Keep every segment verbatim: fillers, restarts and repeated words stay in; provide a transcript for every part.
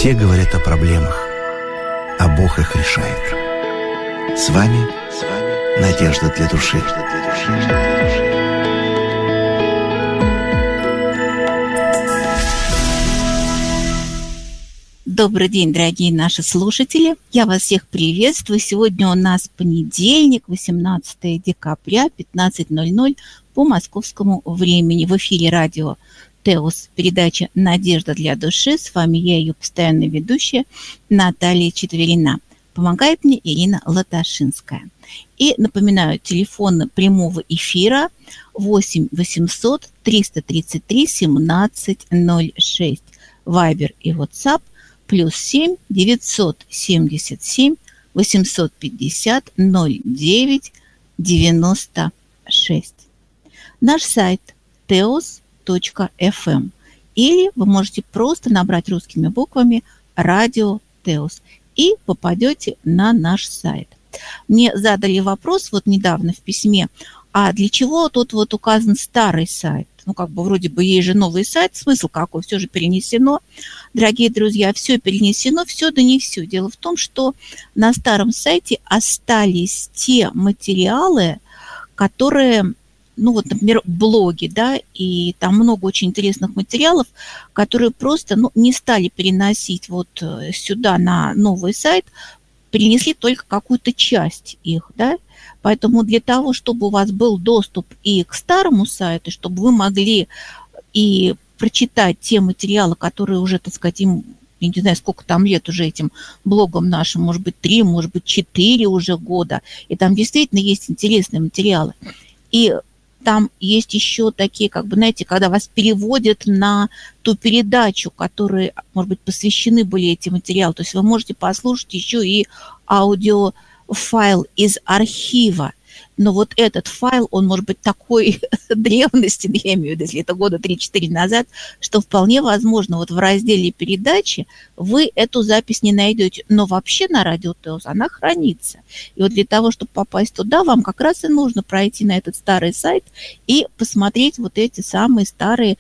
Все говорят о проблемах, а Бог их решает. С вами, с вами Надежда для души. Добрый день, дорогие наши слушатели. Я вас всех приветствую. Сегодня у нас понедельник, восемнадцатое декабря, пятнадцать ноль ноль по московскому времени. В эфире радио Теос, передача «Надежда для души». С вами я, ее постоянная ведущая Наталья Четверина. Помогает мне Ирина Латашинская. И напоминаю, телефон прямого эфира восемь восемьсот триста тридцать три семнадцать ноль шесть. Вайбер и WhatsApp плюс семь девятьсот семьдесят семь восемьсот пятьдесят ноль девять девяносто шесть. Наш сайт теос точка эф эм, или вы можете просто набрать русскими буквами «Радио Теос» и попадете на наш сайт. Мне задали вопрос вот недавно в письме, а для чего тут вот указан старый сайт? Ну, как бы вроде бы есть же новый сайт, смысл какой, все же перенесено. Дорогие друзья, все перенесено, все да не все. Дело в том, что на старом сайте остались те материалы, которые, ну вот, например, блоги, да, и там много очень интересных материалов, которые просто, ну, не стали переносить вот сюда на новый сайт, перенесли только какую-то часть их, да. Поэтому для того, чтобы у вас был доступ и к старому сайту, чтобы вы могли и прочитать те материалы, которые уже, так сказать, им, я не знаю, сколько там лет уже этим блогам нашим, может быть, три, может быть, четыре уже года, и там действительно есть интересные материалы. И там есть еще такие, как бы, знаете, когда вас переводят на ту передачу, которой, может быть, посвящены были эти материалы. То есть вы можете послушать еще и аудиофайл из архива. Но вот этот файл, он может быть такой древности, я имею в виду, если это года три-четыре назад, что вполне возможно, вот в разделе передачи вы эту запись не найдете. Но вообще на Радио Теос она хранится. И вот для того, чтобы попасть туда, вам как раз и нужно пройти на этот старый сайт и посмотреть вот эти самые старые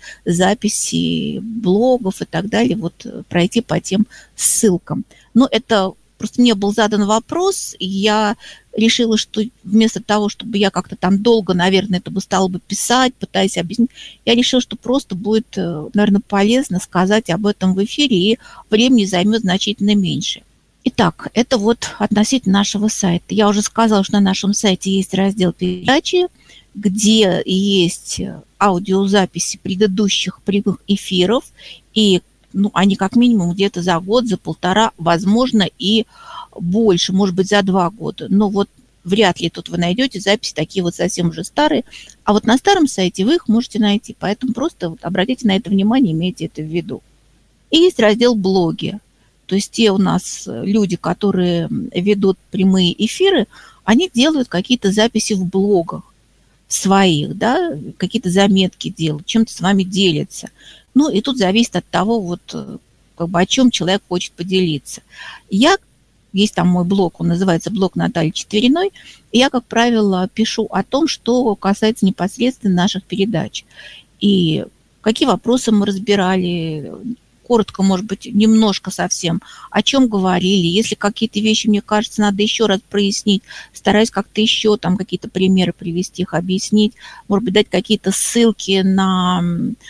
записи блогов и так далее, вот пройти по тем ссылкам. Но это... Просто мне был задан вопрос, и я решила, что вместо того, чтобы я как-то там долго, наверное, это бы стала бы писать, пытаясь объяснить, я решила, что просто будет, наверное, полезно сказать об этом в эфире, и времени займет значительно меньше. Итак, это вот относительно нашего сайта. Я уже сказала, что на нашем сайте есть раздел передачи, где есть аудиозаписи предыдущих прямых эфиров, и ну, они как минимум где-то за год, за полтора, возможно, и больше, может быть, за два года. Но вот вряд ли тут вы найдете записи такие вот совсем уже старые. А вот на старом сайте вы их можете найти. Поэтому просто вот обратите на это внимание, имейте это в виду. И есть раздел «Блоги». То есть те у нас люди, которые ведут прямые эфиры, они делают какие-то записи в блогах своих, да, какие-то заметки делают, чем-то с вами делятся. Ну, и тут зависит от того, вот, как бы, о чем человек хочет поделиться. Я, есть там мой блог, он называется «Блог Натальи Четвериной», и я, как правило, пишу о том, что касается непосредственно наших передач. И какие вопросы мы разбирали, коротко, может быть, немножко совсем, о чем говорили. Если какие-то вещи, мне кажется, надо еще раз прояснить, стараюсь как-то еще там какие-то примеры привести, их объяснить, может быть, дать какие-то ссылки на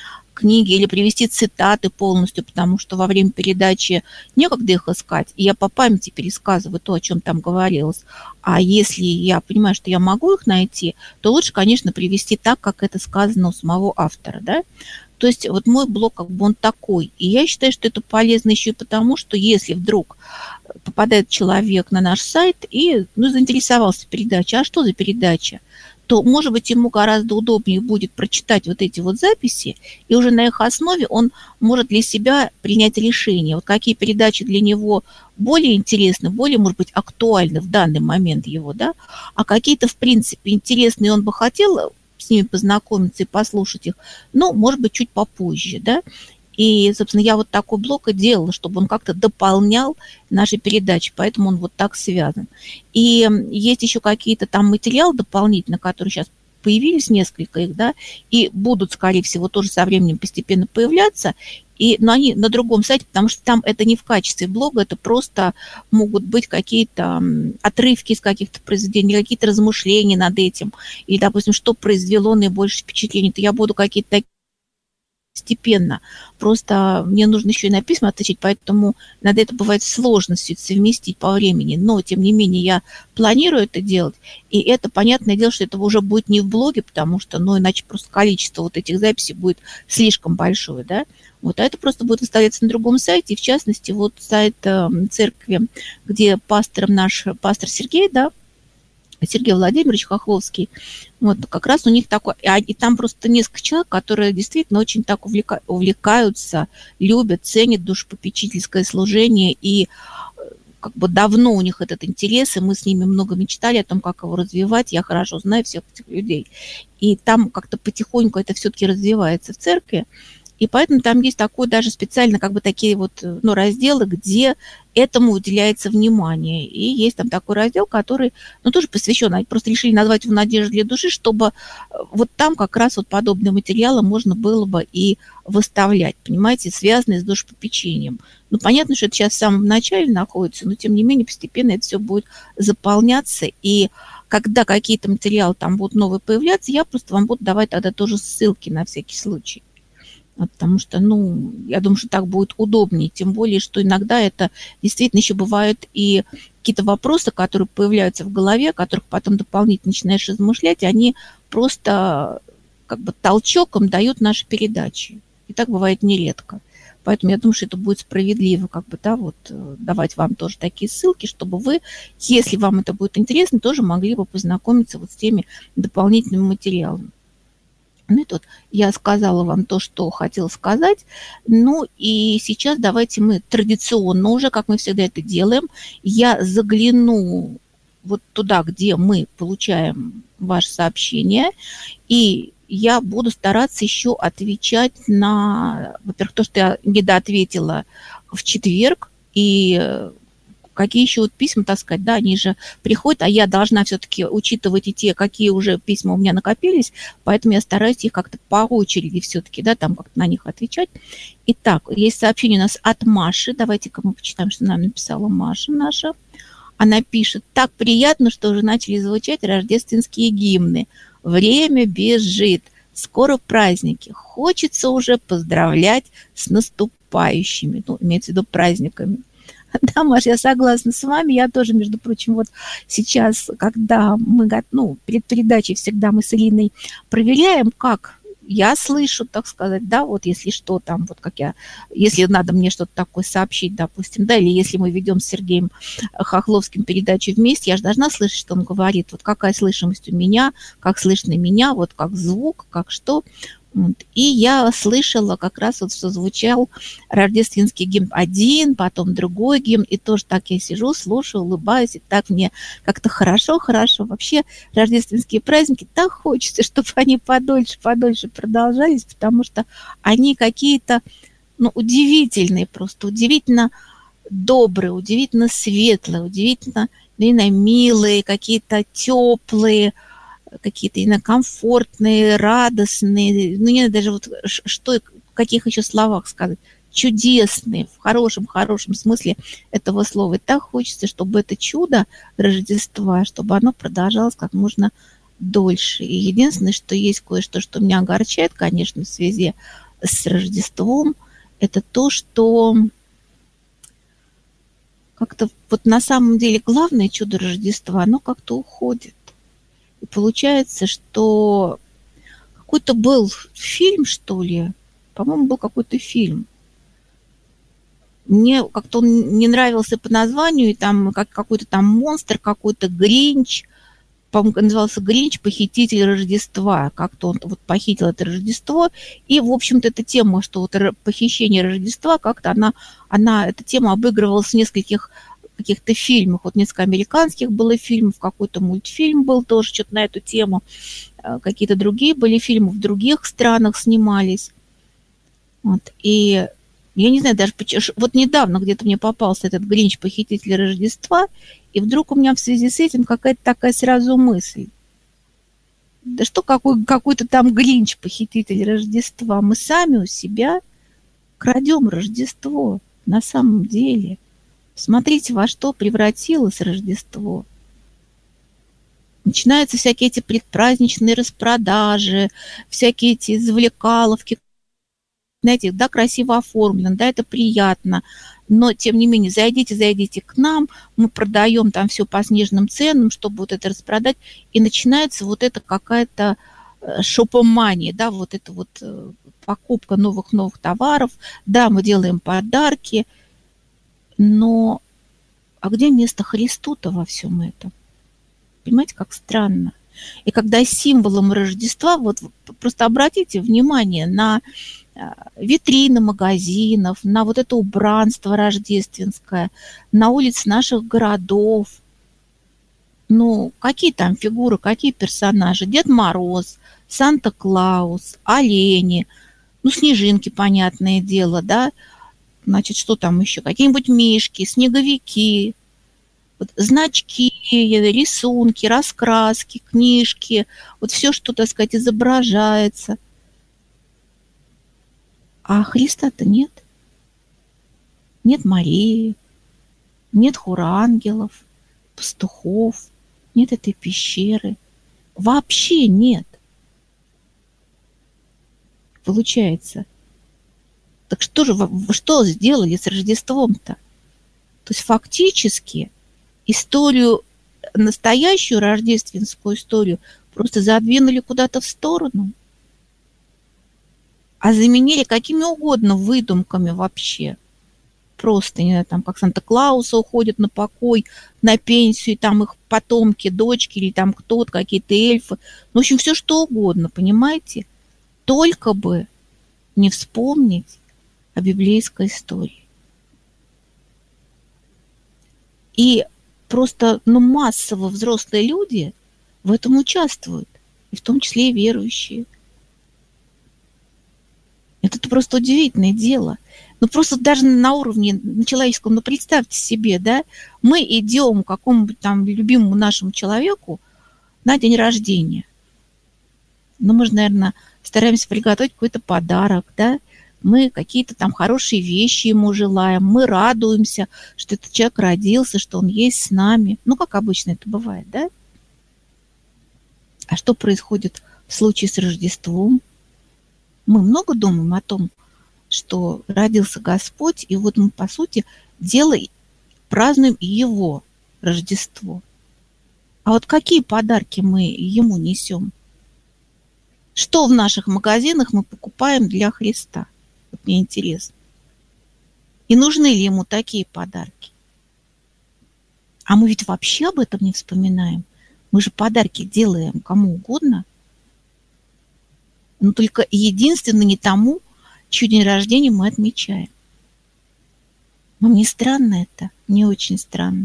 книги или привести цитаты полностью, потому что во время передачи некогда их искать, и я по памяти пересказываю то, о чем там говорилось. А если я понимаю, что я могу их найти, то лучше, конечно, привести так, как это сказано у самого автора, да. То есть вот мой блог, как бы он такой. И я считаю, что это полезно еще и потому, что если вдруг попадает человек на наш сайт и, ну, заинтересовался передачей, а что за передача, то, может быть, ему гораздо удобнее будет прочитать вот эти вот записи, и уже на их основе он может для себя принять решение, вот какие передачи для него более интересны, более, может быть, актуальны в данный момент его, да, а какие-то, в принципе, интересные он бы хотел с ними познакомиться и послушать их, но, может быть, чуть попозже, да. И, собственно, я вот такой блог и делала, чтобы он как-то дополнял наши передачи, поэтому он вот так связан. И есть еще какие-то там материалы дополнительно, которые сейчас появились, несколько их, да, и будут, скорее всего, тоже со временем постепенно появляться. И, но они на другом сайте, потому что там это не в качестве блога, это просто могут быть какие-то отрывки из каких-то произведений, какие-то размышления над этим. Или, допустим, что произвело наибольшее впечатление. То я буду какие-то такие постепенно. Просто мне нужно еще и на письма отвечать, поэтому иногда это бывает сложно все это совместить по времени. Но, тем не менее, я планирую это делать. И это, понятное дело, что этого уже будет не в блоге, потому что, ну, иначе просто количество вот этих записей будет слишком большое, да. Вот, а это просто будет выставляться на другом сайте. И, в частности, вот сайт э, церкви, где пастором наш пастор Сергей, да, Сергей Владимирович Хохловский, вот как раз у них такой, и там просто несколько человек, которые действительно очень так увлека, увлекаются, любят, ценят душепопечительское служение, и как бы давно у них этот интерес, и мы с ними много мечтали о том, как его развивать, я хорошо знаю всех этих людей, и там как-то потихоньку это все-таки развивается в церкви. И поэтому там есть такой даже специально как бы такие вот, ну, разделы, где этому уделяется внимание. И есть там такой раздел, который, ну, тоже посвящен, они просто решили назвать его «Надежда для души», чтобы вот там как раз вот подобные материалы можно было бы и выставлять, понимаете, связанные с душепопечением. Ну, понятно, что это сейчас в самом начале находится, но тем не менее постепенно это все будет заполняться. И когда какие-то материалы там будут новые появляться, я просто вам буду давать тогда тоже ссылки на всякий случай. Потому что, ну, я думаю, что так будет удобнее, тем более, что иногда это действительно еще бывают и какие-то вопросы, которые появляются в голове, о которых потом дополнительно начинаешь размышлять, они просто как бы толчоком дают наши передачи. И так бывает нередко. Поэтому я думаю, что это будет справедливо, как бы, да, вот давать вам тоже такие ссылки, чтобы вы, если вам это будет интересно, тоже могли бы познакомиться вот с теми дополнительными материалами. Ну и тут я сказала вам то, что хотела сказать. Ну и сейчас давайте мы традиционно уже, как мы всегда это делаем, я загляну вот туда, где мы получаем ваше сообщение, и я буду стараться еще отвечать на, во-первых, то, что я недоответила в четверг, и какие еще вот письма, так сказать, да, они же приходят, а я должна все-таки учитывать и те, какие уже письма у меня накопились, поэтому я стараюсь их как-то по очереди все-таки, да, там как-то на них отвечать. Итак, есть сообщение у нас от Маши, давайте-ка мы почитаем, что нам написала Маша наша. Она пишет: так приятно, что уже начали звучать рождественские гимны. Время бежит, скоро праздники, хочется уже поздравлять с наступающими, ну, имеется в виду праздниками. Да, Маш, я согласна с вами. Я тоже, между прочим, вот сейчас, когда мы, ну, перед передачей всегда мы с Ириной проверяем, как я слышу, так сказать, да, вот если что там, вот как я, если надо мне что-то такое сообщить, допустим, да, или если мы ведем с Сергеем Хохловским передачу вместе, я же должна слышать, что он говорит, вот какая слышимость у меня, как слышно меня, вот как звук, как что. И я слышала, как раз вот что звучал рождественский гимн один, потом другой гимн, и тоже так я сижу, слушаю, улыбаюсь, и так мне как-то хорошо-хорошо. Вообще рождественские праздники так хочется, чтобы они подольше, подольше продолжались, потому что они какие-то, ну, удивительные просто, удивительно добрые, удивительно светлые, удивительно, наверное, милые, какие-то теплые, какие-то именно комфортные, радостные, ну, не знаю даже вот что, в каких еще словах сказать, чудесные, в хорошем-хорошем смысле этого слова. И так хочется, чтобы это чудо Рождества, чтобы оно продолжалось как можно дольше. И единственное, что есть кое-что, что меня огорчает, конечно, в связи с Рождеством, это то, что как-то вот на самом деле главное чудо Рождества, оно как-то уходит. И получается, что какой-то был фильм, что ли, по-моему, был какой-то фильм. Мне как-то он не нравился по названию, и там как какой-то там монстр, какой-то Гринч, по-моему, назывался Гринч, похититель Рождества. Как-то он вот похитил это Рождество. И, в общем-то, эта тема, что вот похищение Рождества, как-то она, она, эта тема обыгрывалась в нескольких каких-то фильмах. Вот несколько американских было фильмов, какой-то мультфильм был тоже что-то на эту тему. Какие-то другие были фильмы, в других странах снимались. Вот. И я не знаю, даже вот недавно где-то мне попался этот Гринч, похититель Рождества, и вдруг у меня в связи с этим какая-то такая сразу мысль. Да что какой, какой-то там Гринч, похититель Рождества? Мы сами у себя крадем Рождество на самом деле. Смотрите, во что превратилось Рождество. Начинаются всякие эти предпраздничные распродажи, всякие эти завлекаловки. Знаете, да, красиво оформлено, да, это приятно, но, тем не менее, зайдите, зайдите к нам, мы продаем там все по сниженным ценам, чтобы вот это распродать, и начинается вот эта какая-то шопомания, да, вот это вот покупка новых-новых товаров, да, мы делаем подарки, но а где место Христу-то во всем этом? Понимаете, как странно. И когда символом Рождества, вот просто обратите внимание на витрины магазинов, на вот это убранство рождественское, на улице наших городов. Ну, какие там фигуры, какие персонажи? Дед Мороз, Санта-Клаус, олени, ну, снежинки, понятное дело, да? Значит, что там еще? Какие-нибудь мишки, снеговики, вот, значки, рисунки, раскраски, книжки, вот все, что, так сказать, изображается. А Христа-то нет. Нет Марии, нет хорангелов, пастухов, нет этой пещеры. Вообще нет. Получается. Так что же, что сделали с Рождеством-то? То есть фактически историю, настоящую рождественскую историю просто задвинули куда-то в сторону, а заменили какими угодно выдумками вообще. Просто, не знаю, там, как Санта-Клауса уходят на покой, на пенсию, и там их потомки, дочки, или там кто-то, какие-то эльфы. Ну, в общем, все что угодно, понимаете? Только бы не вспомнить о библейской истории. И просто, ну, массово взрослые люди в этом участвуют, и в том числе и верующие. Это просто удивительное дело. Ну, просто даже на уровне, на человеческом, ну, представьте себе, да, мы идем к какому-нибудь там любимому нашему человеку на день рождения. Ну, мы же, наверное, стараемся приготовить какой-то подарок, да, мы какие-то там хорошие вещи ему желаем, мы радуемся, что этот человек родился, что он есть с нами. Ну, как обычно это бывает, да? А что происходит в случае с Рождеством? Мы много думаем о том, что родился Господь, и вот мы, по сути, делаем, празднуем Его Рождество. А вот какие подарки мы Ему несем? Что в наших магазинах мы покупаем для Христа? Вот мне интересно. И нужны ли Ему такие подарки? А мы ведь вообще об этом не вспоминаем. Мы же подарки делаем кому угодно, но только единственно не тому, чей день рождения мы отмечаем. Вам не странно это? Мне очень странно.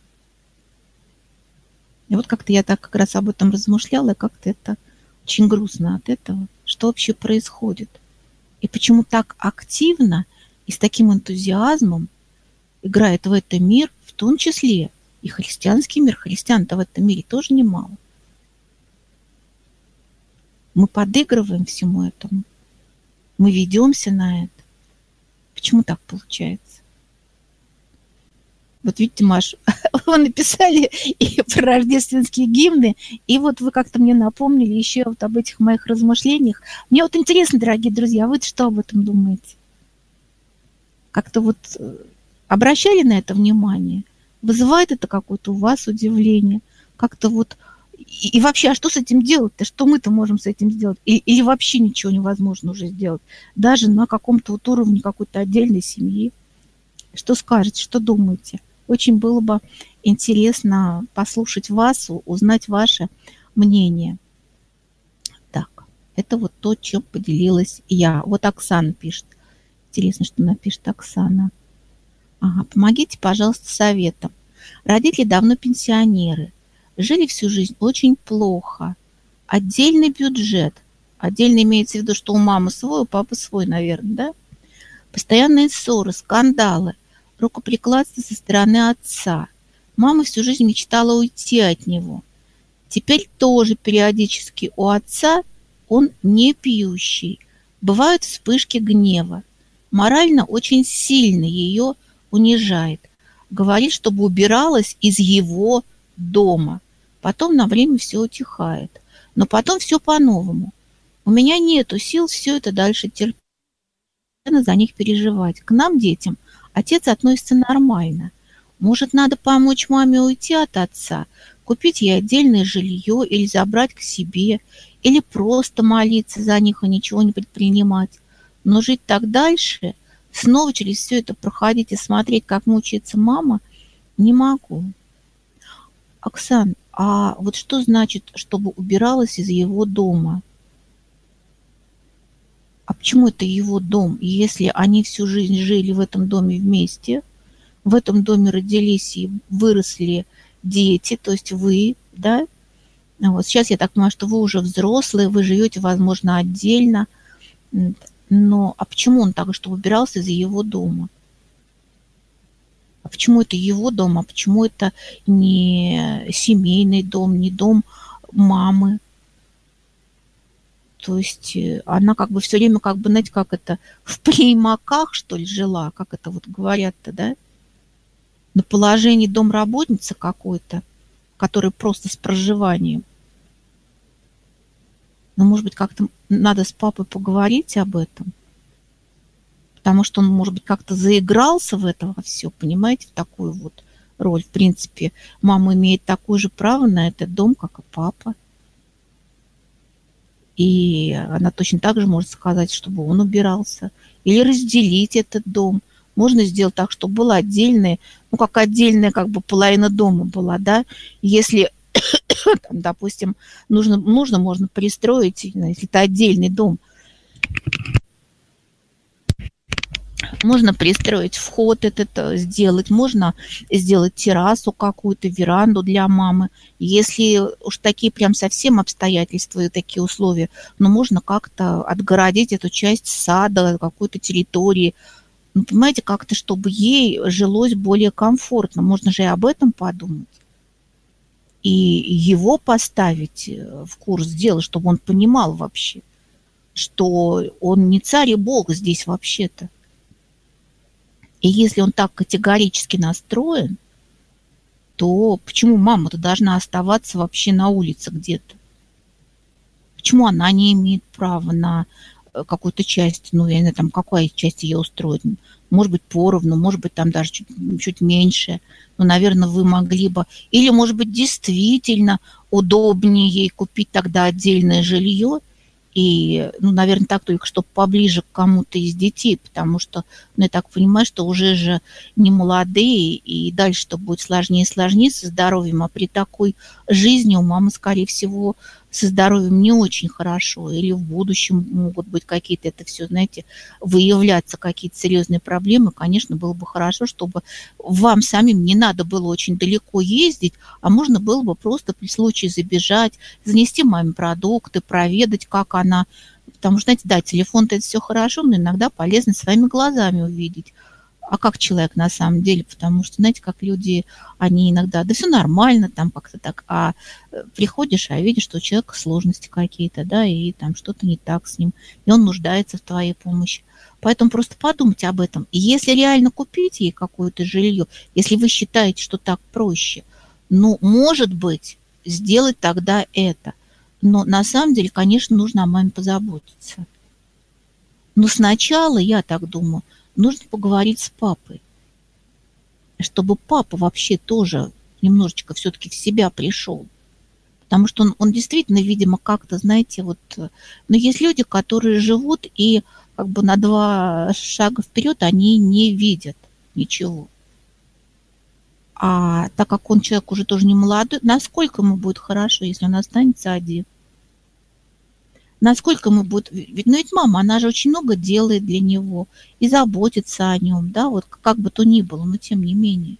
И вот как-то я так как раз об этом размышляла, и как-то это очень грустно от этого. Что вообще происходит? И почему так активно и с таким энтузиазмом играет в этот мир, в том числе и христианский мир. Христиан-то в этом мире тоже немало. Мы подыгрываем всему этому. Мы ведемся на это. Почему так получается? Вот видите, Маш, вы написали и про рождественские гимны, и вот вы как-то мне напомнили еще вот об этих моих размышлениях. Мне вот интересно, дорогие друзья, вы что об этом думаете? Как-то вот обращали на это внимание? Вызывает это какое-то у вас удивление? Как-то вот... И, и вообще, а что с этим делать-то? Что мы-то можем с этим сделать? Или, или вообще ничего невозможно уже сделать? Даже на каком-то вот уровне какой-то отдельной семьи? Что скажете, что думаете? Очень было бы интересно послушать вас, узнать ваше мнение. Так, это вот то, чем поделилась я. Вот Оксана пишет. Интересно, что напишет Оксана. Ага, помогите, пожалуйста, советом. Родители давно пенсионеры. Жили всю жизнь очень плохо. Отдельный бюджет. Отдельно имеется в виду, что у мамы свой, у папы свой, наверное, да? Постоянные ссоры, скандалы, рукоприкладство со стороны отца. Мама всю жизнь мечтала уйти от него. Теперь тоже периодически у отца он не пьющий. Бывают вспышки гнева. морально очень сильно ее унижает. Говорит, чтобы убиралась из его дома. Потом на время все утихает. Но потом все по-новому. У меня нету сил все это дальше терпеть, за них переживать. К нам, детям, отец относится нормально. Может, надо помочь маме уйти от отца, купить ей отдельное жилье или забрать к себе, или просто молиться за них и ничего не предпринимать. Но жить так дальше, снова через все это проходить и смотреть, как мучается мама, не могу. Оксан, а вот что значит, чтобы убиралась из его дома? А почему это его дом? Если они всю жизнь жили в этом доме вместе, в этом доме родились и выросли дети, то есть вы, да? Вот сейчас я так понимаю, что вы уже взрослые, вы живете, возможно, отдельно. Но а почему он так, что убирался из его дома? А почему это его дом? А почему это не семейный дом, не дом мамы? То есть она как бы все время, как бы, знаете, как это, в примаках, что ли, жила, как это вот говорят-то, да? На положении домработницы какой-то, который просто с проживанием. Но, может быть, как-то надо с папой поговорить об этом, потому что он, может быть, как-то заигрался в это все, понимаете, в такую вот роль. В принципе, мама имеет такое же право на этот дом, как и папа. И она точно так же может сказать, чтобы он убирался. Или разделить этот дом. Можно сделать так, чтобы была отдельная, ну, как отдельная как бы половина дома была, да. Если, там, допустим, нужно, нужно, можно пристроить, если это отдельный дом, можно пристроить вход этот, сделать, можно сделать террасу какую-то, веранду для мамы. Если уж такие прям совсем обстоятельства и такие условия, но можно как-то отгородить эту часть сада, какой-то территории. Ну, понимаете, как-то, чтобы ей жилось более комфортно. Можно же и об этом подумать. И его поставить в курс дела, чтобы он понимал вообще, что он не царь и бог здесь вообще-то. И если он так категорически настроен, то почему мама-то должна оставаться вообще на улице где-то? Почему она не имеет права на какую-то часть, ну, я не знаю, там, какая часть ее устроит? Может быть, поровну, может быть, там даже чуть, чуть меньше. Но, наверное, вы могли бы... Или, может быть, действительно удобнее ей купить тогда отдельное жилье, и, ну, наверное, так только, чтобы поближе к кому-то из детей, потому что, ну, я так понимаю, что уже же не молодые, и дальше-то будет сложнее и сложнее со здоровьем, а при такой жизни у мамы, скорее всего, со здоровьем не очень хорошо, или в будущем могут быть какие-то, это все, знаете, выявляться какие-то серьезные проблемы. Конечно, было бы хорошо, чтобы вам самим не надо было очень далеко ездить, а можно было бы просто при случае забежать, занести маме продукты, проведать, как она. Потому что, знаете, да, телефон-то это все хорошо, но иногда полезно своими глазами увидеть, а как человек на самом деле, потому что, знаете, как люди, они иногда, да все нормально, там как-то так, а приходишь, а видишь, что у человека сложности какие-то, да, и там что-то не так с ним, и он нуждается в твоей помощи. Поэтому просто подумайте об этом. И если реально купить ей какое-то жилье, если вы считаете, что так проще, ну, может быть, сделать тогда это. Но на самом деле, конечно, нужно о маме позаботиться. Но сначала, я так думаю, нужно поговорить с папой, чтобы папа вообще тоже немножечко все-таки в себя пришел. Потому что он, он действительно, видимо, как-то, знаете, вот... Но есть люди, которые живут и как бы на два шага вперед они не видят ничего. А так как он человек уже тоже не молодой, насколько ему будет хорошо, если он останется один? Насколько ему будет... Ведь, ну ведь мама, она же очень много делает для него и заботится о нем, да, вот как бы то ни было, но тем не менее.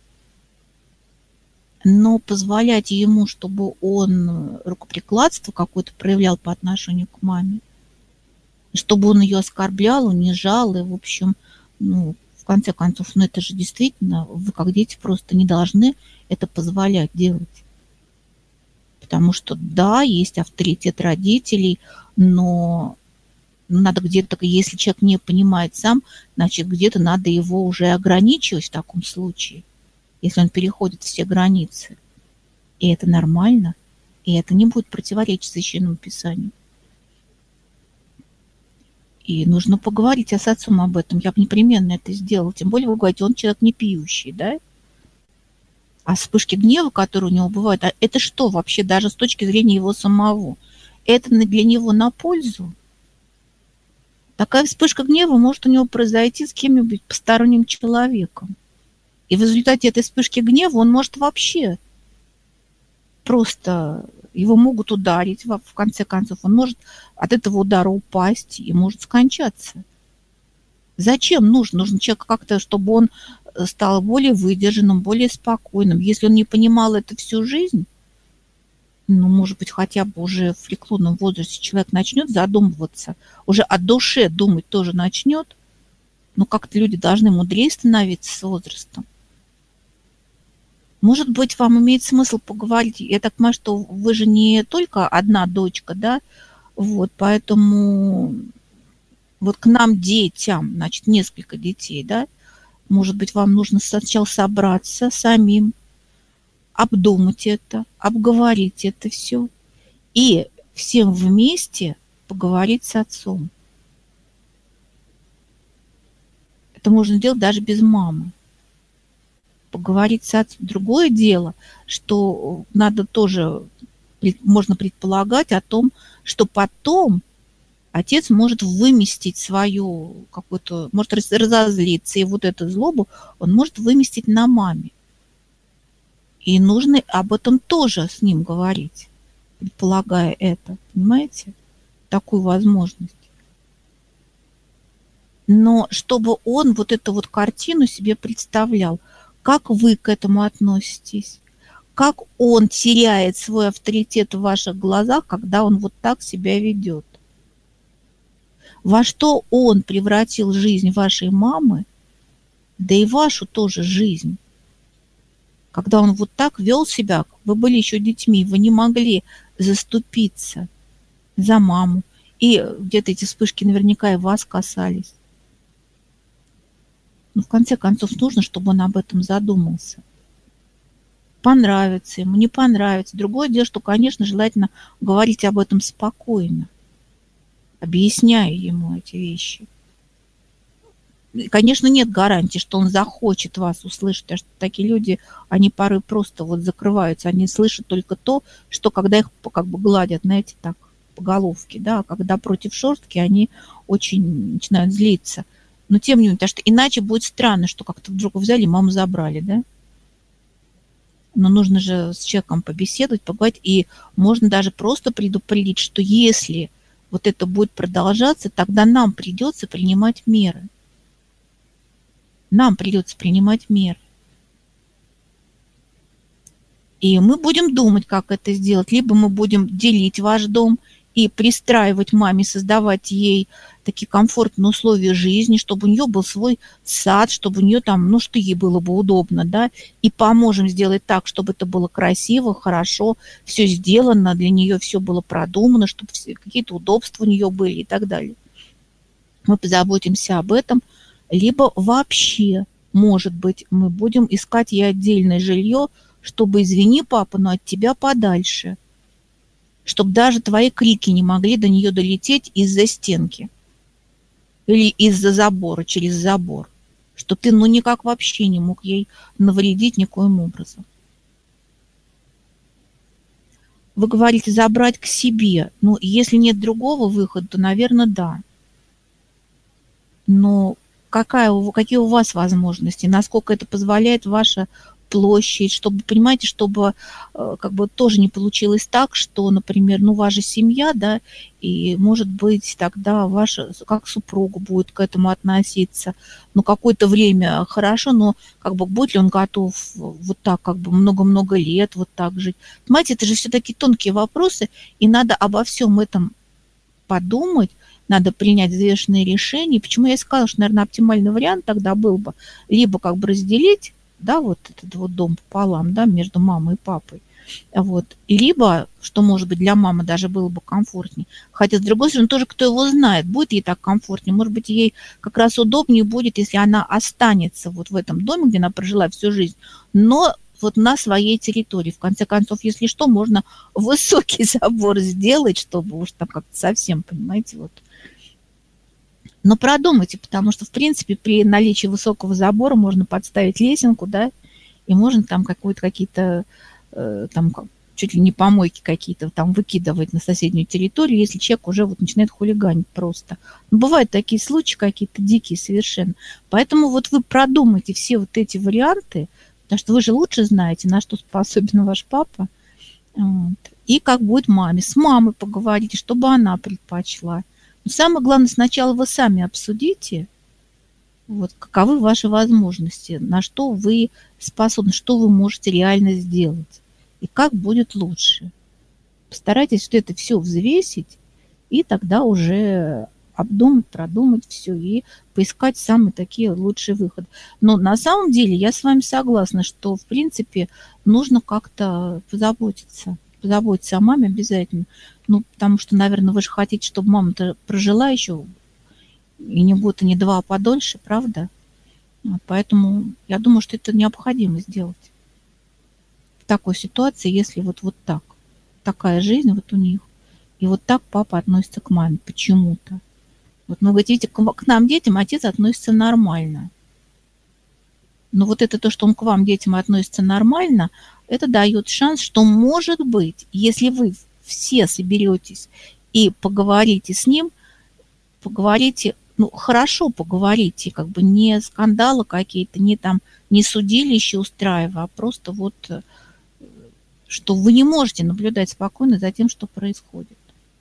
Но позволять ему, чтобы он рукоприкладство какое-то проявлял по отношению к маме, чтобы он ее оскорблял, унижал, и, в общем, ну, в конце концов, ну это же действительно, вы как дети просто не должны это позволять делать. Потому что, да, есть авторитет родителей, но Ну, надо где-то, если человек не понимает сам, значит, где-то надо его уже ограничивать в таком случае, если он переходит все границы. И это нормально, и это не будет противоречить Священному Писанию. И нужно поговорить с отцом об этом. Я бы непременно это сделала. Тем более, вы говорите, он человек не пьющий, да? А вспышки гнева, которые у него бывают, а это что вообще даже с точки зрения его самого? Это для него на пользу? Такая вспышка гнева может у него произойти с кем-нибудь посторонним человеком. И в результате этой вспышки гнева он может вообще просто... Его могут ударить, в конце концов. Он может от этого удара упасть и может скончаться. Зачем нужно? Нужно человек как-то, чтобы он стал более выдержанным, более спокойным. Если он не понимал это всю жизнь, ну, может быть, хотя бы уже в преклонном возрасте человек начнет задумываться, уже о душе думать тоже начнет, но как-то люди должны мудрее становиться с возрастом. Может быть, вам имеет смысл поговорить. Я так понимаю, что вы же не только одна дочка, да? Вот, поэтому вот к нам, детям, значит, несколько детей, да? Может быть, вам нужно сначала собраться самим, обдумать это, обговорить это все и всем вместе поговорить с отцом. Это можно делать даже без мамы. Поговорить с отцом. Другое дело, что надо тоже, можно предполагать о том, что потом отец может выместить свою какую-то, может разозлиться, и вот эту злобу он может выместить на маме. И нужно об этом тоже с ним говорить, предполагая это, понимаете, такую возможность. Но чтобы он вот эту вот картину себе представлял, как вы к этому относитесь? Как он теряет свой авторитет в ваших глазах, когда он вот так себя ведет? Во что он превратил жизнь вашей мамы, да и вашу тоже жизнь? Когда он вот так вел себя, вы были еще детьми, вы не могли заступиться за маму. И где-то эти вспышки наверняка и вас касались. Но в конце концов нужно, чтобы он об этом задумался. Понравится ему, не понравится. Другое дело, что, конечно, желательно говорить об этом спокойно, объясняя ему эти вещи. И, конечно, нет гарантии, что он захочет вас услышать, потому что такие люди, они порой просто вот закрываются, они слышат только то, что когда их как бы гладят, знаете, так, по головке, да, а когда против шерстки, они очень начинают злиться. Но тем не менее, потому что иначе будет странно, что как-то вдруг взяли, маму забрали, да? Но нужно же с человеком побеседовать, поговорить, и можно даже просто предупредить, что если вот это будет продолжаться, тогда нам придется принимать меры. Нам придется принимать меры. И мы будем думать, как это сделать. Либо мы будем делить ваш дом и пристраивать маме, создавать ей такие комфортные условия жизни, чтобы у нее был свой сад, чтобы у нее там, ну, что ей было бы удобно, да, и поможем сделать так, чтобы это было красиво, хорошо, все сделано, для нее все было продумано, чтобы какие-то удобства у нее были и так далее. Мы позаботимся об этом, либо вообще, может быть, мы будем искать ей отдельное жилье, чтобы, извини, папа, но от тебя подальше, чтобы даже твои крики не могли до нее долететь из-за стенки или из-за забора, через забор, что ты, ну, никак вообще не мог ей навредить никоим образом. Вы говорите, забрать к себе. Ну, если нет другого выхода, то, наверное, да. Но какая, какие у вас возможности, насколько это позволяет ваша площадь, чтобы, понимаете, чтобы как бы тоже не получилось так, что, например, ну, ваша семья, да, и, может быть, тогда ваша, как супруга будет к этому относиться, ну, какое-то время хорошо, но как бы будет ли он готов вот так, как бы много-много лет вот так жить. Понимаете, это же все такие тонкие вопросы, и надо обо всем этом подумать, надо принять взвешенные решения. Почему я и сказала, что, наверное, оптимальный вариант тогда был бы либо как бы разделить, да, вот этот вот дом пополам, да, между мамой и папой, Вот. Либо, что, может быть, для мамы даже было бы комфортнее. Хотя, с другой стороны, тоже кто его знает, будет ей так комфортнее. Может быть, ей как раз удобнее будет, если она останется вот в этом доме, где она прожила всю жизнь, но вот на своей территории. В конце концов, если что, можно высокий забор сделать, чтобы уж там как-то совсем, понимаете, вот. Но продумайте, потому что, в принципе, при наличии высокого забора можно подставить лесенку, да, и можно там какую-то какие-то э, там чуть ли не помойки какие-то там выкидывать на соседнюю территорию, если человек уже вот начинает хулиганить просто. Но бывают такие случаи какие-то дикие совершенно. Поэтому вот вы продумайте все вот эти варианты, потому что вы же лучше знаете, на что способен ваш папа. Вот. И как будет маме. С мамой поговорите, чтобы она предпочла. Но самое главное, сначала вы сами обсудите, вот, каковы ваши возможности, на что вы способны, что вы можете реально сделать, и как будет лучше. Постарайтесь вот это все взвесить, и тогда уже обдумать, продумать все и поискать самые такие лучшие выходы. Но на самом деле я с вами согласна, что, в принципе, нужно как-то позаботиться. Позаботиться о маме обязательно. Ну, потому что, наверное, вы же хотите, чтобы мама-то прожила еще и не год, и не два, а подольше, правда? Вот, поэтому я думаю, что это необходимо сделать в такой ситуации, если вот, вот так. Такая жизнь вот у них. И вот так папа относится к маме почему-то. Вот, ну, говорите, видите, к нам, детям, отец относится нормально. Но вот это то, что он к вам, детям, относится нормально, это дает шанс, что, может быть, если вы все соберетесь и поговорите с ним, поговорите, ну, хорошо поговорите, как бы не скандалы какие-то, не там, не судилище устраивая, а просто вот, что вы не можете наблюдать спокойно за тем, что происходит.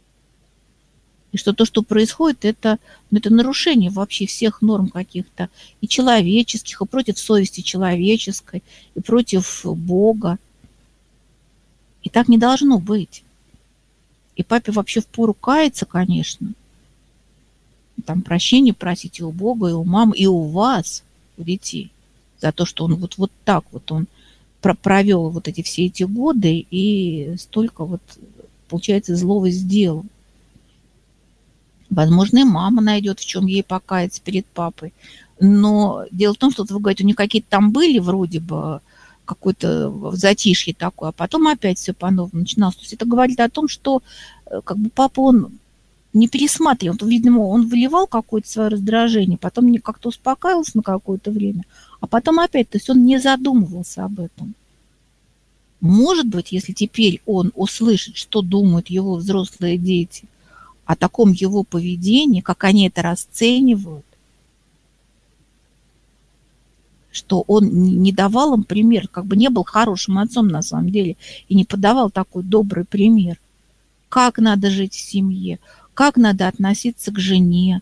И что то, что происходит, это, ну, это нарушение вообще всех норм каких-то и человеческих, и против совести человеческой, и против Бога. И так не должно быть. И папе вообще впору каяться, конечно. Там прощения просить и у Бога, и у мамы, и у вас, у детей, за то, что он вот, вот так вот он провел вот эти все эти годы и столько вот, получается, злого сделал. Возможно, и мама найдет, в чем ей покаяться перед папой. Но дело в том, что вы говорите, у них какие-то там были вроде бы какое-то затишье такое, а потом опять все по-новому начиналось. То есть это говорит о том, что как бы папа, он не пересматривал. Он, видимо, он выливал какое-то свое раздражение, потом как-то успокаивался на какое-то время, а потом опять, то есть он не задумывался об этом. Может быть, если теперь он услышит, что думают его взрослые дети о таком его поведении, как они это расценивают, что он не давал им пример, как бы не был хорошим отцом на самом деле, и не подавал такой добрый пример, как надо жить в семье, как надо относиться к жене,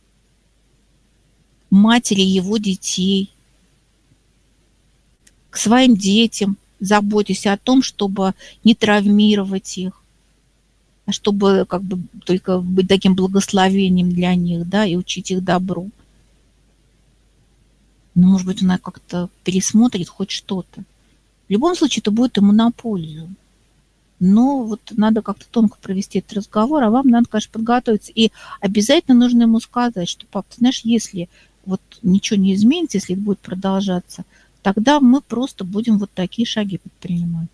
матери его детей, к своим детям, заботясь о том, чтобы не травмировать их, а чтобы как бы только быть таким благословением для них, да, и учить их добру. Но, может быть, она как-то пересмотрит хоть что-то. В любом случае, это будет ему на пользу. Но вот надо как-то тонко провести этот разговор, а вам надо, конечно, подготовиться. И обязательно нужно ему сказать, что, пап, ты знаешь, если вот ничего не изменится, если это будет продолжаться, тогда мы просто будем вот такие шаги предпринимать.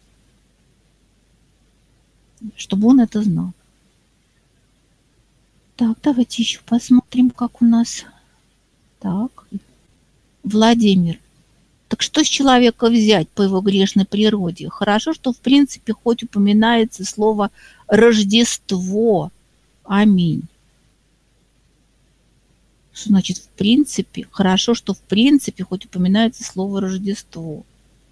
Чтобы он это знал. Так, давайте еще посмотрим, как у нас. Так, Владимир. Так что с человека взять по его грешной природе? Хорошо, что в принципе хоть упоминается слово Рождество. Аминь. Что значит в принципе? Хорошо, что в принципе хоть упоминается слово Рождество.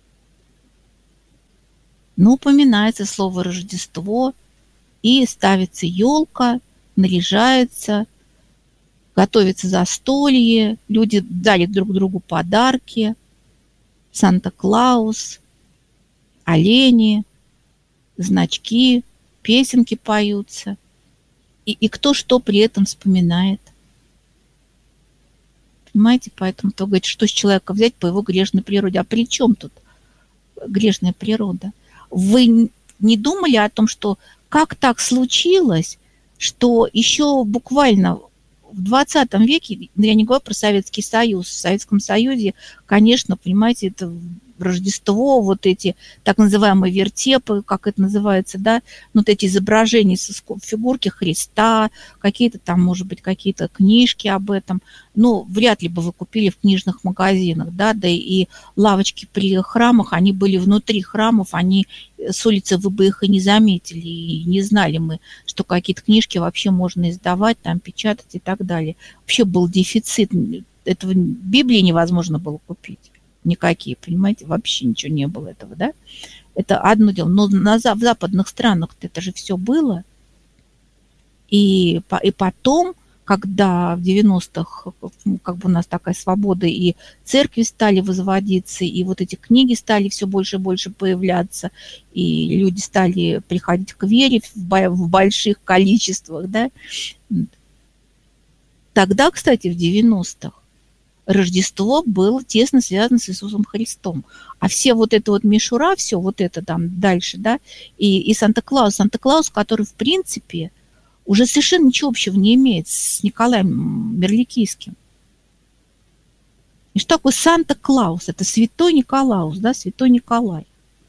Но упоминается слово Рождество, и ставится елка, наряжается, готовится застолье, люди дарят друг другу подарки, Санта-Клаус, олени, значки, песенки поются. И, и кто что при этом вспоминает. Понимаете, поэтому кто говорит, что с человека взять по его грешной природе. А при чем тут грешная природа? Вы не думали о том, что как так случилось, что еще буквально в двадцатом веке, я не говорю про Советский Союз, в Советском Союзе, конечно, понимаете, это Рождество, вот эти так называемые вертепы, как это называется, да, вот эти изображения, фигурки Христа, какие-то там, может быть, какие-то книжки об этом, ну, вряд ли бы вы купили в книжных магазинах, да, да и лавочки при храмах, они были внутри храмов, они с улицы вы бы их и не заметили, и не знали мы, что какие-то книжки вообще можно издавать, там, печатать и так далее. Вообще был дефицит, этого Библии невозможно было купить. Никакие, понимаете, вообще ничего не было этого, да? Это одно дело. Но на, в западных странах это же все было. И, и потом, когда в девяностых как бы у нас такая свобода, и церкви стали возводиться, и вот эти книги стали все больше и больше появляться, и люди стали приходить к вере в больших количествах, да? Тогда, кстати, в девяностых Рождество было тесно связано с Иисусом Христом. А все вот это вот мишура, все вот это там дальше, да, и, и Санта-Клаус, Санта-Клаус, который, в принципе, уже совершенно ничего общего не имеет с Николаем Мерликийским. И что такое Санта-Клаус? Это святой Николаус, да, святой Николай.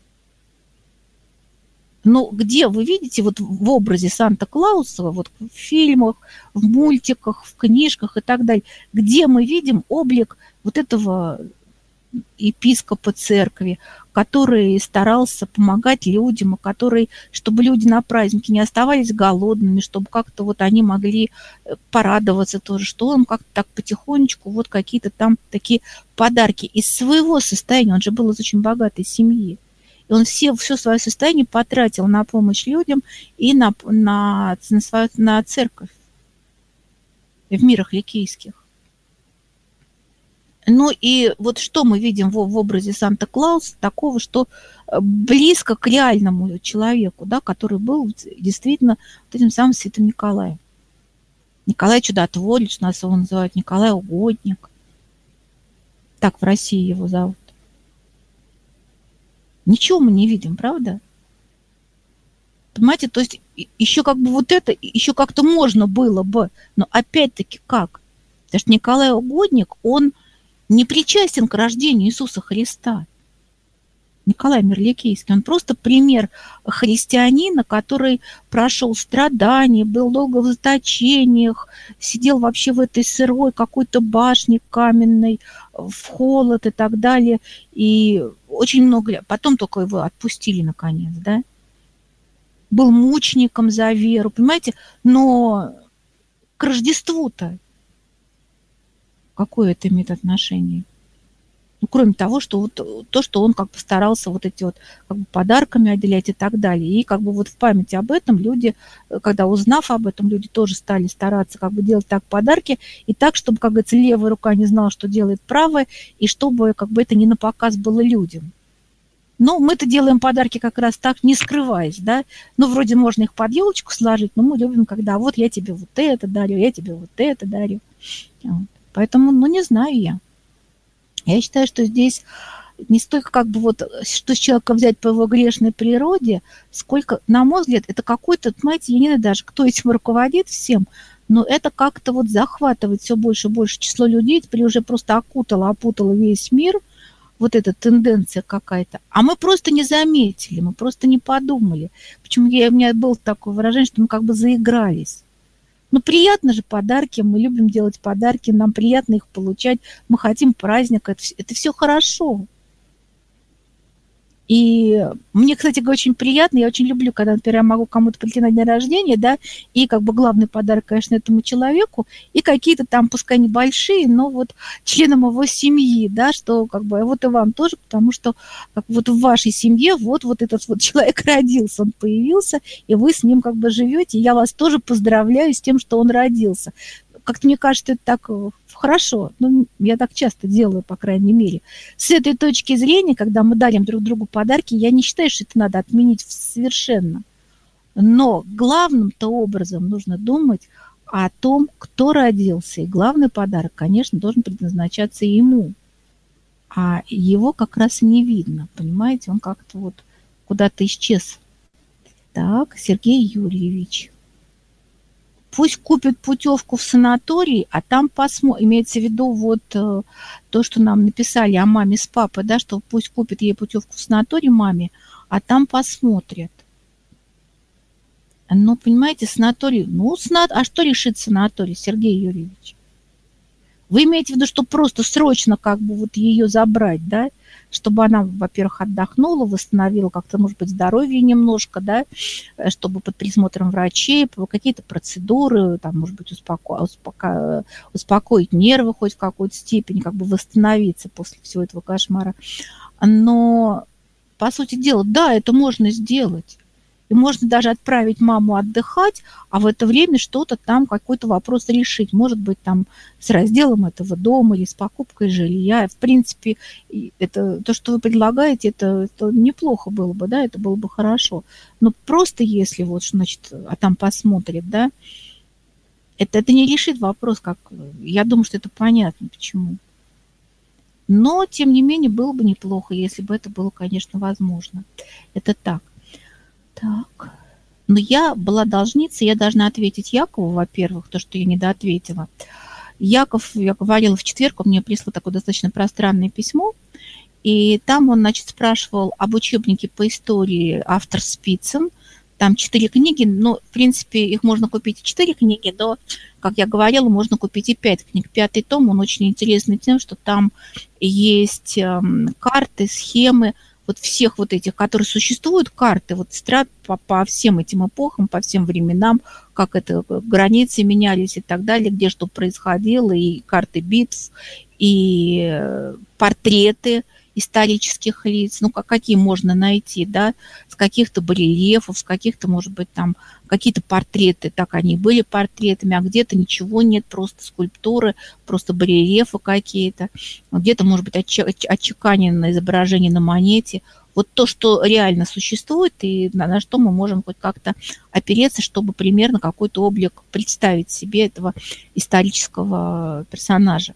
Но где вы видите вот в образе Санта-Клауса, вот в фильмах, в мультиках, в книжках и так далее, где мы видим облик вот этого епископа церкви, который старался помогать людям, который, чтобы люди на празднике не оставались голодными, чтобы как-то вот они могли порадоваться тоже, что он как-то так потихонечку вот какие-то там такие подарки из своего состояния, он же был из очень богатой семьи. И он все, все свое состояние потратил на помощь людям и на, на, на, свою, на церковь в мирах ликийских. Ну и вот что мы видим в, в образе Санта-Клауса, такого, что близко к реальному человеку, да, который был действительно вот этим самым святым Николаем. Николай Чудотворец, у нас его называют Николай Угодник. Так в России его зовут. Ничего мы не видим, правда? Понимаете, то есть еще как бы вот это, еще как-то можно было бы, но опять-таки как? Потому что Николай Угодник, он не причастен к рождению Иисуса Христа. Николай Мерликийский, он просто пример христианина, который прошел страдания, был долго в заточениях, сидел вообще в этой сырой какой-то башне каменной, в холод и так далее. И очень много... Потом только его отпустили наконец, да? Был мучеником за веру, понимаете? Но к Рождеству-то какое это имеет отношение? Ну, кроме того, что вот то, что он как бы старался вот эти вот как бы подарками отделять и так далее. И как бы вот в память об этом люди, когда узнав об этом, люди тоже стали стараться как бы делать так подарки, и так, чтобы, как говорится, левая рука не знала, что делает правая, и чтобы как бы это не на показ было людям. Но мы-то делаем подарки как раз так, не скрываясь, да. Ну, вроде можно их под елочку сложить, но мы любим, когда вот я тебе вот это дарю, я тебе вот это дарю. Вот. Поэтому, ну, не знаю я. Я считаю, что здесь не столько как бы вот, что с человека взять по его грешной природе, сколько, на мой взгляд, это какой-то, знаете, я не знаю даже, кто этим руководит всем, но это как-то вот захватывает все больше и больше число людей, теперь уже просто окутало, опутало весь мир, вот эта тенденция какая-то. А мы просто не заметили, мы просто не подумали. Почему я, у меня было такое выражение, что мы как бы заигрались. Ну, приятно же подарки, мы любим делать подарки, нам приятно их получать, мы хотим праздника, это, это все хорошо. И мне, кстати, очень приятно, я очень люблю, когда, например, я могу кому-то прийти на день рождения, да, и как бы главный подарок, конечно, этому человеку, и какие-то там, пускай небольшие, но вот членам его семьи, да, что как бы вот и вам тоже, потому что как вот в вашей семье вот, вот этот вот человек родился, он появился, и вы с ним как бы живете, и я вас тоже поздравляю с тем, что он родился. Как-то мне кажется, это так хорошо. Ну, я так часто делаю, по крайней мере. С этой точки зрения, когда мы дарим друг другу подарки, я не считаю, что это надо отменить совершенно. Но главным-то образом нужно думать о том, кто родился. И главный подарок, конечно, должен предназначаться ему. А его как раз и не видно, понимаете? Он как-то вот куда-то исчез. Так, Сергей Юрьевич. Пусть купит путевку в санаторий, а там посмотрит. Имеется в виду вот э, то, что нам написали о маме с папой, да, что пусть купит ей путевку в санаторий маме, а там посмотрят. Ну, понимаете, санаторий, ну, сна... а что решит санаторий, Сергей Юрьевич? Вы имеете в виду, что просто срочно как бы вот ее забрать, да, чтобы она, во-первых, отдохнула, восстановила как-то, может быть, здоровье немножко, да, чтобы под присмотром врачей, какие-то процедуры, там, может быть, успоко... успоко... успокоить нервы хоть в какой-то степени, как бы восстановиться после всего этого кошмара. Но, по сути дела, да, это можно сделать. И можно даже отправить маму отдыхать, а в это время что-то там, какой-то вопрос решить. Может быть, там с разделом этого дома или с покупкой жилья. В принципе, это, то, что вы предлагаете, это, это неплохо было бы, да, это было бы хорошо. Но просто если вот, значит, а там посмотрит, да, это, это не решит вопрос, как, я думаю, что это понятно, почему. Но, тем не менее, было бы неплохо, если бы это было, конечно, возможно. Это так. Так, но я была должницей, я должна ответить Якову, во-первых, то, что я недоответила. Яков, я говорила в четверг, он мне прислал такое достаточно пространное письмо, и там он, значит, спрашивал об учебнике по истории автор Спицын. Там четыре книги, но, в принципе, их можно купить и четыре книги, но, как я говорила, можно купить и пять книг. Пятый том, он очень интересный тем, что там есть карты, схемы, вот всех вот этих, которые существуют, карты, вот страт по, по всем этим эпохам, по всем временам, как это, границы менялись и так далее, где что происходило, и карты битв, и портреты исторических лиц, ну, как, какие можно найти, да, с каких-то барельефов, с каких-то, может быть, там, какие-то портреты, так они были портретами, а где-то ничего нет, просто скульптуры, просто барельефы какие-то, где-то, может быть, отчеканено изображение на монете. Вот то, что реально существует, и на, на что мы можем хоть как-то опереться, чтобы примерно какой-то облик представить себе этого исторического персонажа.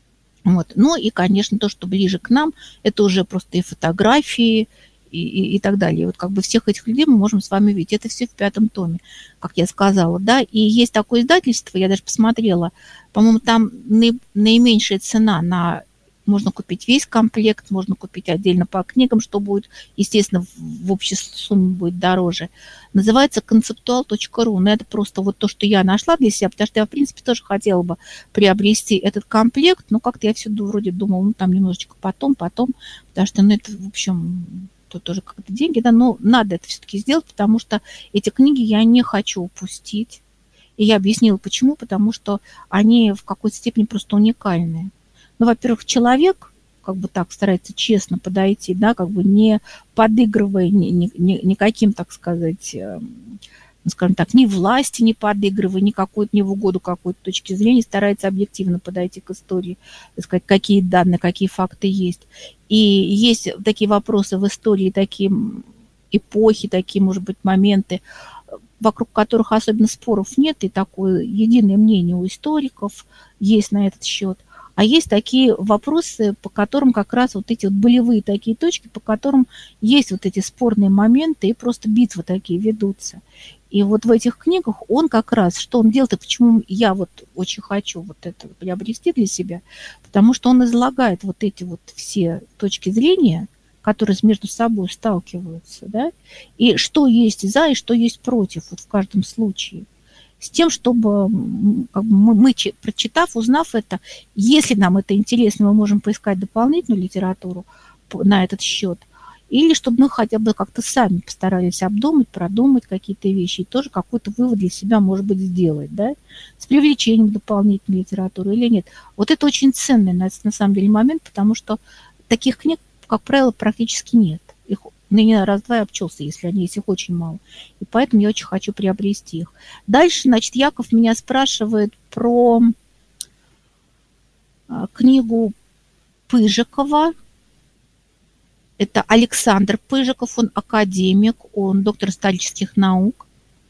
Вот. Ну и, конечно, то, что ближе к нам, это уже просто и фотографии, и, и, и так далее. Вот как бы всех этих людей мы можем с вами видеть. Это все в пятом томе, как я сказала, да. И есть такое издательство, я даже посмотрела, по-моему, там наи, наименьшая цена на... Можно купить весь комплект, можно купить отдельно по книгам, что будет, естественно, в общей сумме будет дороже. Называется концептуал точка ру. Но это просто вот то, что я нашла для себя, потому что я, в принципе, тоже хотела бы приобрести этот комплект, но как-то я все вроде думала, ну, там немножечко потом, потом, потому что, ну, это, в общем, тут тоже как-то деньги, да, но надо это все-таки сделать, потому что эти книги я не хочу упустить. И я объяснила, почему, потому что они в какой-то степени просто уникальные. Ну, во-первых, человек, как бы так, старается честно подойти, да, как бы не подыгрывая ни, ни, ни, никаким, так сказать, э, ну, скажем так, ни власти не подыгрывая, ни какой-то, ни в угоду какой-то точки зрения, старается объективно подойти к истории, так сказать, какие данные, какие факты есть. И есть такие вопросы в истории, такие эпохи, такие, может быть, моменты, вокруг которых особенно споров нет, и такое единое мнение у историков есть на этот счет. А есть такие вопросы, по которым как раз вот эти вот болевые такие точки, по которым есть вот эти спорные моменты, и просто битвы такие ведутся. И вот в этих книгах он как раз, что он делает, и почему я вот очень хочу вот это приобрести для себя, потому что он излагает вот эти вот все точки зрения, которые между собой сталкиваются, да, и что есть за, и что есть против вот в каждом случае. С тем, чтобы как бы, мы, мы, прочитав, узнав это, если нам это интересно, мы можем поискать дополнительную литературу на этот счет, или чтобы мы хотя бы как-то сами постарались обдумать, продумать какие-то вещи, и тоже какой-то вывод для себя, может быть, сделать, да, с привлечением дополнительной литературы или нет. Вот это очень ценный, на, на самом деле, момент, потому что таких книг, как правило, практически нет. Их ныне раз-два и обчелся, если они есть, их очень мало. И поэтому я очень хочу приобрести их. Дальше, значит, Яков меня спрашивает про книгу Пыжикова. Это Александр Пыжиков, он академик, он доктор исторических наук.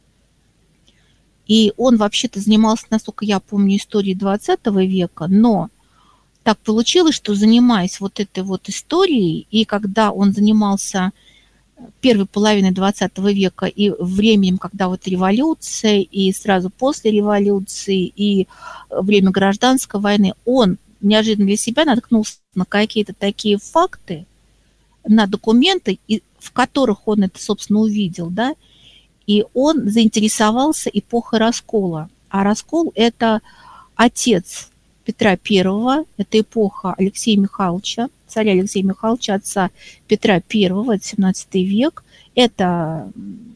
И он вообще-то занимался, насколько я помню, историей двадцатого века, но так получилось, что занимаясь вот этой вот историей, и когда он занимался первой половины двадцатого века и временем, когда вот революция, и сразу после революции, и время гражданской войны, он неожиданно для себя наткнулся на какие-то такие факты, на документы, в которых он это, собственно, увидел, да, и он заинтересовался эпохой раскола. А раскол – это отец Петра Первого, это эпоха Алексея Михайловича, царя Алексея Михайловича, отца Петра Первого, это семнадцатый век. Это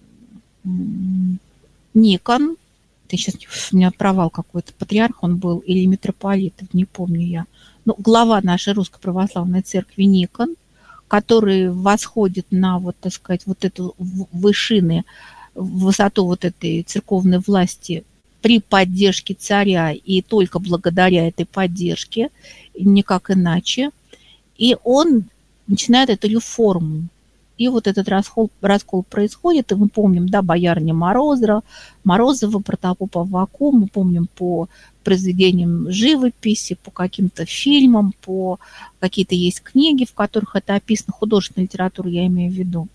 Никон, это сейчас у меня провал какой-то, патриарх он был или митрополит, не помню я. Ну, глава нашей Русской Православной Церкви Никон, который восходит на, вот, так сказать, вот эту вышины, высоту вот этой церковной власти при поддержке царя и только благодаря этой поддержке, никак иначе. И он начинает эту реформу. И вот этот раскол, раскол происходит, и мы помним, да, боярня Морозова, Морозова, Протопопа Аввакум, мы помним по произведениям живописи, по каким-то фильмам, по какие-то есть книги, в которых это описано, художественную литературу я имею в виду.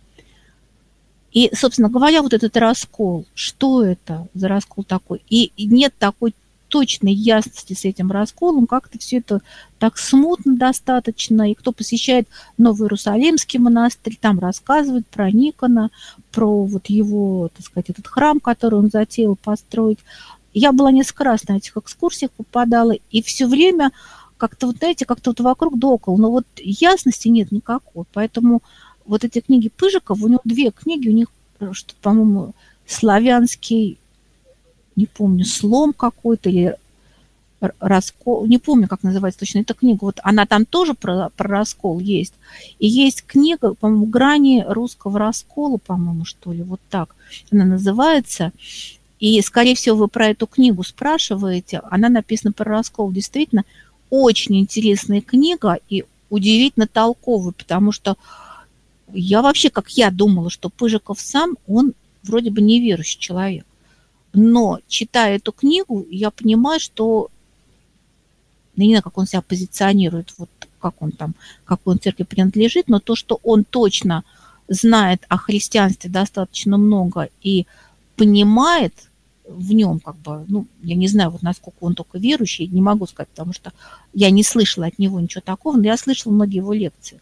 И, собственно говоря, вот этот раскол, что это за раскол такой? И нет такой точной ясности с этим расколом, как-то все это так смутно достаточно. И кто посещает Новый Иерусалимский монастырь, там рассказывают про Никона, про вот его, так сказать, этот храм, который он затеял построить. Я была несколько раз на этих экскурсиях, попадала, и все время как-то, вот знаете, как-то вот вокруг да около, но вот ясности нет никакой. Поэтому вот эти книги Пыжикова, у него две книги, у них, что, по-моему, славянский, не помню, слом какой-то или раскол, не помню, как называется точно эта книга, вот она там тоже про, про раскол есть. И есть книга, по-моему, «Грани русского раскола», по-моему, что ли, вот так она называется. И, скорее всего, вы про эту книгу спрашиваете, она написана про раскол. Действительно, очень интересная книга и удивительно толковая, потому что я вообще, как я думала, что Пыжиков сам, он вроде бы неверующий человек. Но, читая эту книгу, я понимаю, что, я не знаю, как он себя позиционирует, вот как он там, какой он церкви принадлежит, но то, что он точно знает о христианстве достаточно много и понимает в нем, как бы, ну, я не знаю, вот насколько он только верующий, не могу сказать, потому что я не слышала от него ничего такого, но я слышала многие его лекции.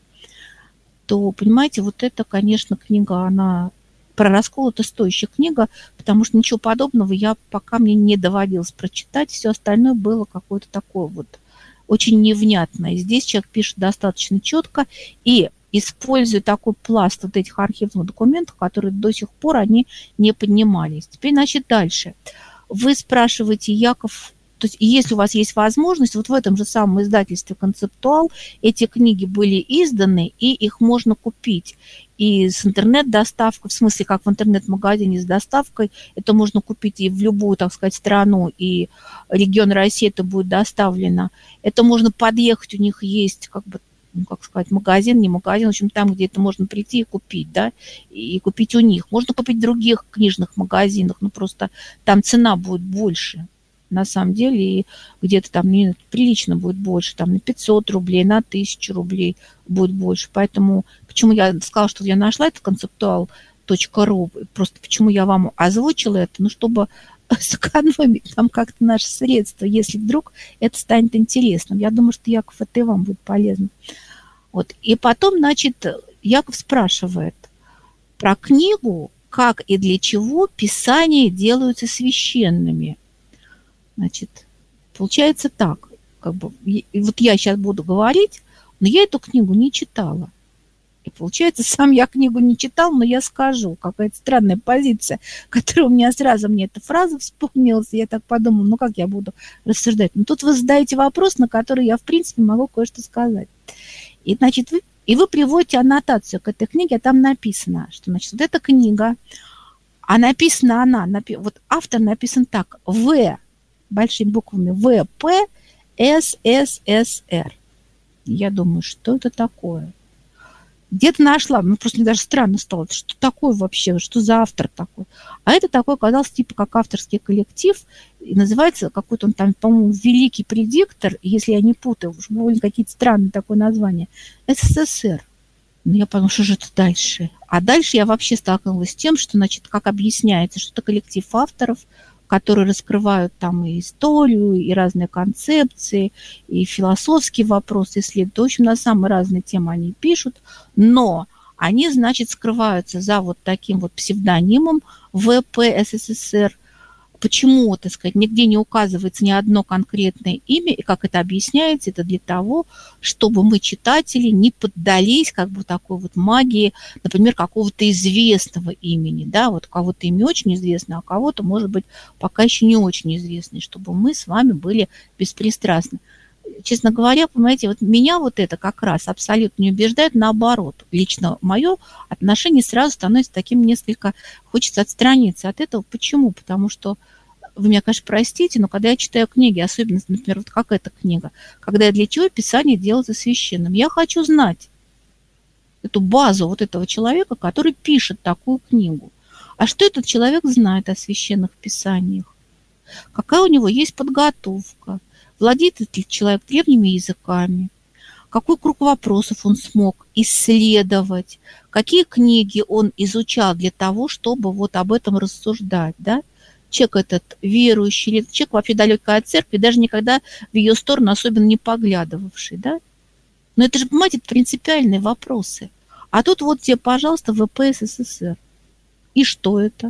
То, понимаете, вот эта, конечно, книга, она про раскол, это стоящая книга, потому что ничего подобного я пока мне не доводилось прочитать, все остальное было какое-то такое вот очень невнятное. Здесь человек пишет достаточно четко и используя такой пласт вот этих архивных документов, которые до сих пор они не поднимались. Теперь, значит, дальше. Вы спрашиваете, Яков, то есть если у вас есть возможность, вот в этом же самом издательстве «Концептуал» эти книги были изданы, и их можно купить. И с интернет-доставкой, в смысле, как в интернет-магазине с доставкой, это можно купить и в любую, так сказать, страну, и регион России это будет доставлено. Это можно подъехать, у них есть, как бы, ну, как сказать, магазин, не магазин, в общем, там, где это можно прийти и купить, да, и купить у них. Можно купить в других книжных магазинах, но просто там цена будет больше. На самом деле, и где-то там не, прилично будет больше, там на пятьсот рублей, на тысячу рублей будет больше. Поэтому, почему я сказала, что я нашла это концептуал точка ру, просто почему я вам озвучила это, ну, чтобы сэкономить там как-то наши средства, если вдруг это станет интересным. Я думаю, что, Яков, это и вам будет полезно. Вот. И потом, значит, Яков спрашивает про книгу, как и для чего Писания делаются священными. Значит, получается так, как бы, вот я сейчас буду говорить, но я эту книгу не читала. И получается, сам я книгу не читал, но я скажу, какая-то странная позиция, которая у меня сразу, мне эта фраза вспомнилась, и я так подумала, ну как я буду рассуждать? Ну тут вы задаете вопрос, на который я, в принципе, могу кое-что сказать. И, значит, вы, и вы приводите аннотацию к этой книге, а там написано, что, значит, вот эта книга, а написана она, напи, вот автор написан так, В, большими буквами В П С С С Р. Я думаю, что это такое? Где-то нашла, ну просто мне даже странно стало, что такое вообще, что за автор такой. А это такой оказался типа как авторский коллектив, и называется какой-то он там, по-моему, «Великий предиктор», если я не путаю, уж были какие-то странные такое название, С С С Р. Ну, я подумала, что же это дальше? А дальше я вообще столкнулась с тем, что, значит, как объясняется, что это коллектив авторов, которые раскрывают там и историю, и разные концепции, и философские вопросы исследуют. В общем, на самые разные темы они пишут, но они, значит, скрываются за вот таким вот псевдонимом вэ пэ эс эс эс эр. Почему, так сказать, нигде не указывается ни одно конкретное имя, и как это объясняется, это для того, чтобы мы, читатели, не поддались как бы такой вот магии, например, какого-то известного имени, да, вот у кого-то имя очень известное, а у кого-то, может быть, пока еще не очень известное, чтобы мы с вами были беспристрастны. Честно говоря, понимаете, вот меня вот это как раз абсолютно не убеждает, наоборот. Лично мое отношение сразу становится таким несколько, хочется отстраниться от этого. Почему? Потому что, вы меня, конечно, простите, но когда я читаю книги, особенно, например, вот как эта книга, когда я для чего Писание делается священным, я хочу знать эту базу вот этого человека, который пишет такую книгу. А что этот человек знает о священных писаниях? Какая у него есть подготовка? Владеет ли человек древними языками? Какой круг вопросов он смог исследовать? Какие книги он изучал для того, чтобы вот об этом рассуждать, да? Человек этот верующий, или человек вообще далекий от церкви, даже никогда в ее сторону особенно не поглядывавший, да? Но это же, понимаете, принципиальные вопросы. А тут вот тебе, пожалуйста, вэ пэ эс эс эс эр. И что это?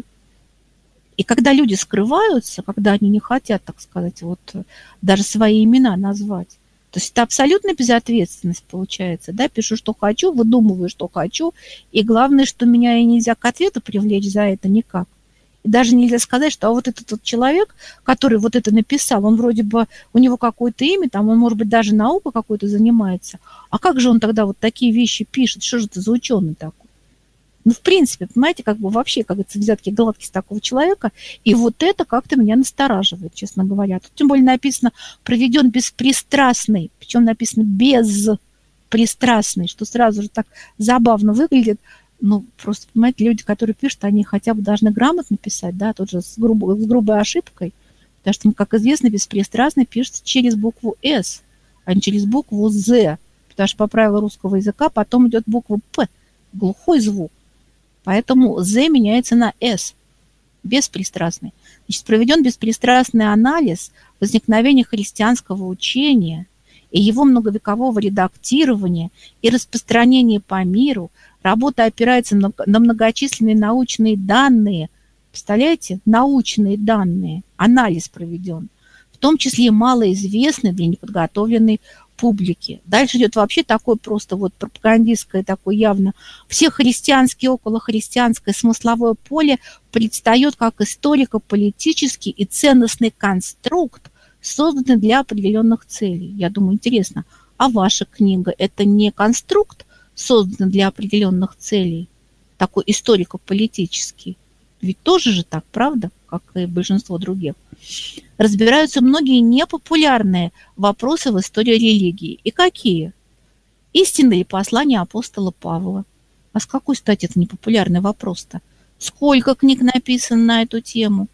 И когда люди скрываются, когда они не хотят, так сказать, вот даже свои имена назвать, то есть это абсолютно безответственность получается, да, пишу, что хочу, выдумываю, что хочу, и главное, что меня и нельзя к ответу привлечь за это никак. И даже нельзя сказать, что а вот этот вот человек, который вот это написал, он вроде бы, у него какое-то имя, там он, может быть, даже наукой какой-то занимается, а как же он тогда вот такие вещи пишет, что же это за ученый такой? Ну, в принципе, понимаете, как бы вообще, как говорится, взятки гладкие с такого человека, и вот это как-то меня настораживает, честно говоря. Тут тем более написано «проведен беспристрастный», причем написано «безпристрастный», что сразу же так забавно выглядит. Ну, просто, понимаете, люди, которые пишут, они хотя бы должны грамотно писать, да, тут же с грубой, с грубой ошибкой, потому что, как известно, беспристрастный пишется через букву «С», а не через букву «З», потому что по правилу русского языка потом идет буква «П», глухой звук. Поэтому «З» меняется на «С», беспристрастный. Значит, проведен беспристрастный анализ возникновения христианского учения и его многовекового редактирования и распространения по миру. Работа опирается на многочисленные научные данные. Представляете? Научные данные. Анализ проведен. В том числе малоизвестный для неподготовленной публики. Дальше идет вообще такое просто вот пропагандистское, такое явно всехристианское, околохристианское смысловое поле предстает как историко-политический и ценностный конструкт, созданный для определенных целей. Я думаю, интересно, а ваша книга – это не конструкт, созданный для определенных целей, такой историко-политический? Ведь тоже же так, правда, как и большинство других. Разбираются многие непопулярные вопросы в истории религии. И какие? Истинно ли послание апостола Павла? А с какой стати это непопулярный вопрос-то? Сколько книг написано на эту тему?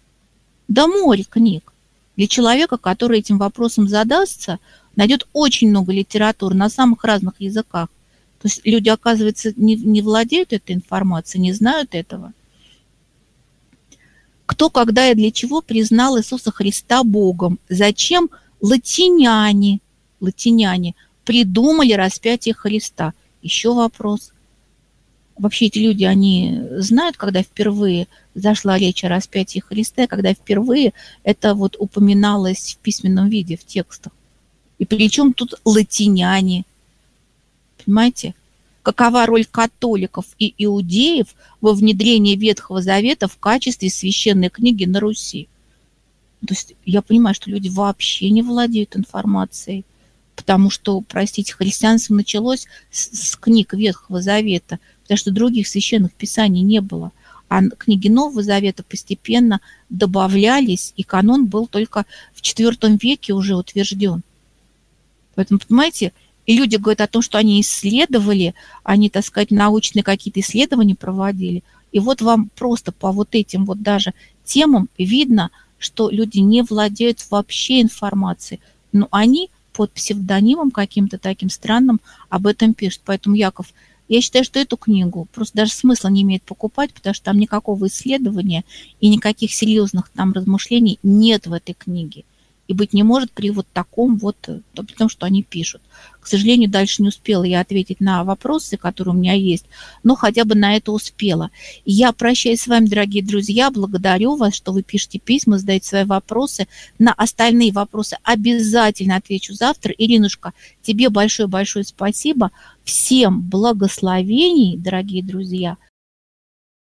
Да море книг. Для человека, который этим вопросом задастся, найдет очень много литературы на самых разных языках. То есть люди, оказывается, не, не владеют этой информацией, не знают этого. Кто, когда и для чего признал Иисуса Христа Богом? Зачем латиняне, латиняне придумали распятие Христа? Еще вопрос. Вообще эти люди, они знают, когда впервые зашла речь о распятии Христа, когда впервые это вот упоминалось в письменном виде, в текстах. И причем тут латиняне? Понимаете? Какова роль католиков и иудеев во внедрении Ветхого Завета в качестве священной книги на Руси? То есть я понимаю, что люди вообще не владеют информацией, потому что, простите, христианство началось с, с книг Ветхого Завета, потому что других священных писаний не было. А книги Нового Завета постепенно добавлялись, и канон был только в четвёртом веке уже утвержден. Поэтому, понимаете, и люди говорят о том, что они исследовали, они, так сказать, научные какие-то исследования проводили. И вот вам просто по вот этим вот даже темам видно, что люди не владеют вообще информацией. Но они под псевдонимом каким-то таким странным об этом пишут. Поэтому, Яков, Я считаю, что эту книгу просто даже смысла не имеет покупать, потому что там никакого исследования и никаких серьезных там размышлений нет в этой книге. И быть не может при вот таком вот, при том, что они пишут. К сожалению, дальше не успела я ответить на вопросы, которые у меня есть, но хотя бы на это успела. И я прощаюсь с вами, дорогие друзья, благодарю вас, что вы пишете письма, задаете свои вопросы. На остальные вопросы обязательно отвечу завтра. Иринушка, тебе большое-большое спасибо. Всем благословений, дорогие друзья.